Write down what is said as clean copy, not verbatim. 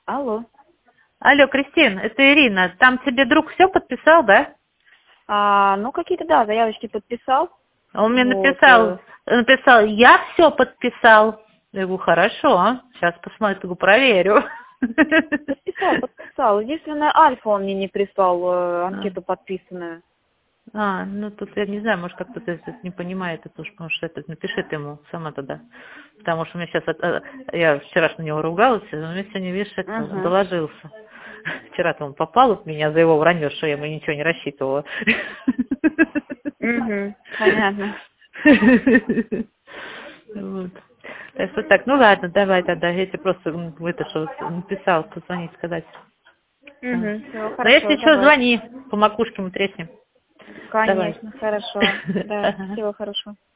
Алло. Алло, Кристин, это Ирина. Там тебе друг все подписал, да? Ну, какие-то, да, заявочки подписал. Он мне Вот. написал, я все подписал. Я говорю, хорошо, сейчас посмотрю, проверю. Подписал. Единственное, Альфа он мне не прислал анкету подписанную. Ну тут я не знаю, может как-то ты не понимает это уж, потому что это напиши ты ему сама тогда. Потому что у меня сейчас, я вчера на него ругалась, он мне сегодня, видишь, доложился. Вчера-то он попал от меня за его вранье, что я ему ничего не рассчитывала. Понятно. Вот. Так что так, ну ладно, давай тогда, я тебе просто это что написал, позвонить, сказать. Всё, Но если хорошо, что, давай. звони, по макушке мы треснем. Давай. Конечно, хорошо. Да, всего хорошо.